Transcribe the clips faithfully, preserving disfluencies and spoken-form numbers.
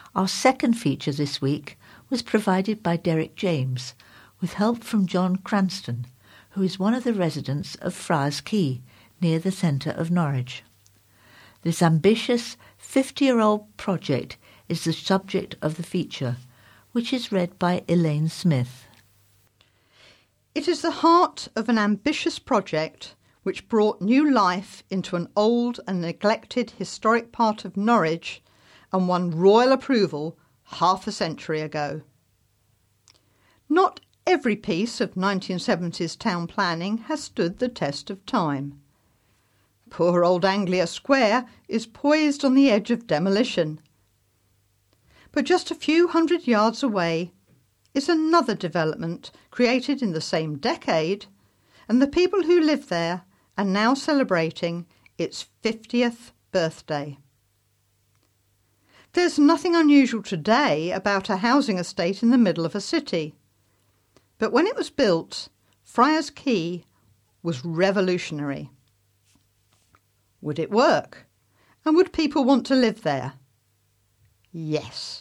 Our second feature this week was provided by Derek James, with help from John Cranston, who is one of the residents of Friars Quay, near the centre of Norwich. This ambitious fifty-year-old project is the subject of the feature, which is read by Elaine Smith. It is the heart of an ambitious project which brought new life into an old and neglected historic part of Norwich and won royal approval half a century ago. Not every piece of nineteen seventies town planning has stood the test of time. Poor old Anglia Square is poised on the edge of demolition. But just a few hundred yards away is another development created in the same decade, and the people who live there are now celebrating its fiftieth birthday. There's nothing unusual today about a housing estate in the middle of a city. But when it was built, Friars Quay was revolutionary. Would it work? And would people want to live there? Yes.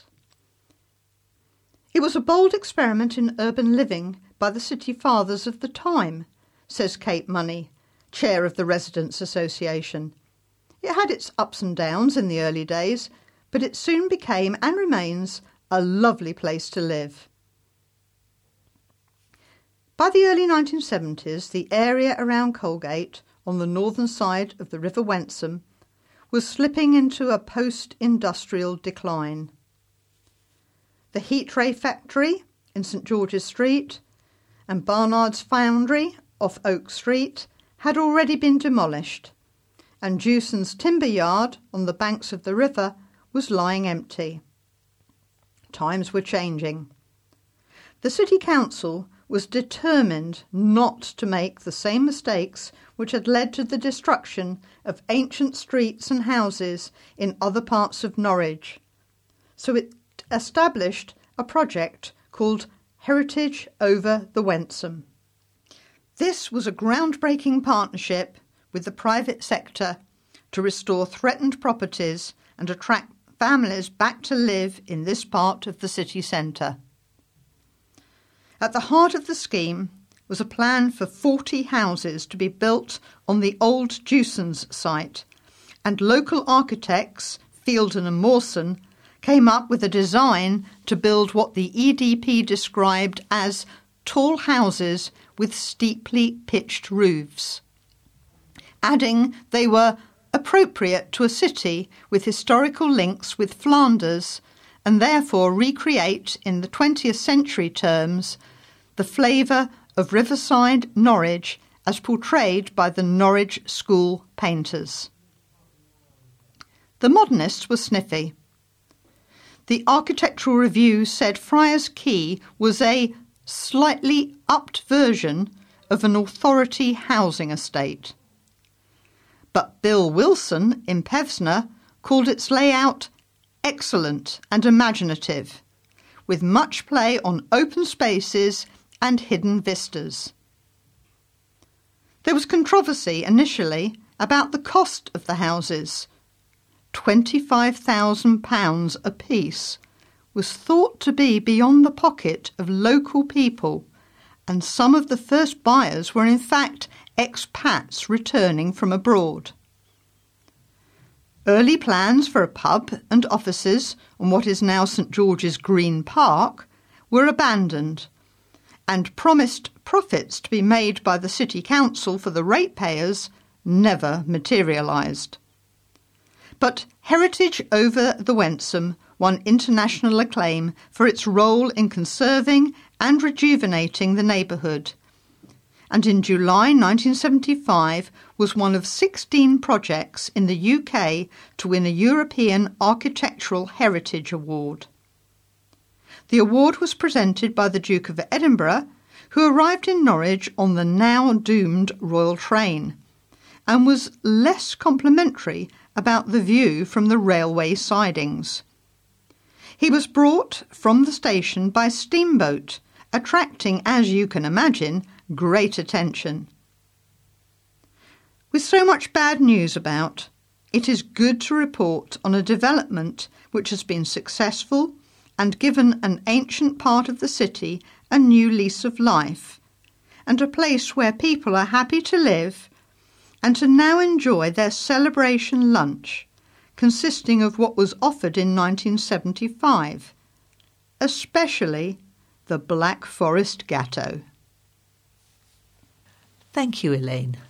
It was a bold experiment in urban living by the city fathers of the time, says Kate Money, chair of the Residents' Association. It had its ups and downs in the early days, but it soon became and remains a lovely place to live. By the early nineteen seventies, the area around Colgate, on the northern side of the River Wensum, was slipping into a post-industrial decline. The Heat Ray Factory in St George's Street and Barnard's Foundry off Oak Street had already been demolished, and Jewson's timber yard on the banks of the river was lying empty. Times were changing. The City Council was determined not to make the same mistakes which had led to the destruction of ancient streets and houses in other parts of Norwich. So it established a project called Heritage over the Wensum. This was a groundbreaking partnership with the private sector to restore threatened properties and attract families back to live in this part of the city centre. At the heart of the scheme was a plan for forty houses to be built on the old Jewson's site, and local architects, Fielden and Mawson, came up with a design to build what the E D P described as tall houses with steeply pitched roofs, adding they were appropriate to a city with historical links with Flanders and therefore recreate in the twentieth century terms the flavour of riverside Norwich as portrayed by the Norwich School painters. The modernists were sniffy. The Architectural Review said Friars Quay was a slightly upped version of an authority housing estate. But Bill Wilson in Pevsner called its layout excellent and imaginative, with much play on open spaces and hidden vistas. There was controversy initially about the cost of the houses. twenty-five thousand pounds apiece was thought to be beyond the pocket of local people, and some of the first buyers were in fact expats returning from abroad. Early plans for a pub and offices on what is now St George's Green Park were abandoned, and promised profits to be made by the City Council for the ratepayers never materialised. But Heritage over the Wensum won international acclaim for its role in conserving and rejuvenating the neighbourhood, and in July nineteen seventy-five was one of sixteen projects in the U K to win a European Architectural Heritage Award. The award was presented by the Duke of Edinburgh, who arrived in Norwich on the now doomed Royal Train, and was less complimentary about the view from the railway sidings. He was brought from the station by steamboat, attracting, as you can imagine, great attention. With so much bad news about, it is good to report on a development which has been successful and given an ancient part of the city a new lease of life, and a place where people are happy to live and to now enjoy their celebration lunch, consisting of what was offered in nineteen seventy-five, especially the Black Forest Gateau. Thank you, Elaine.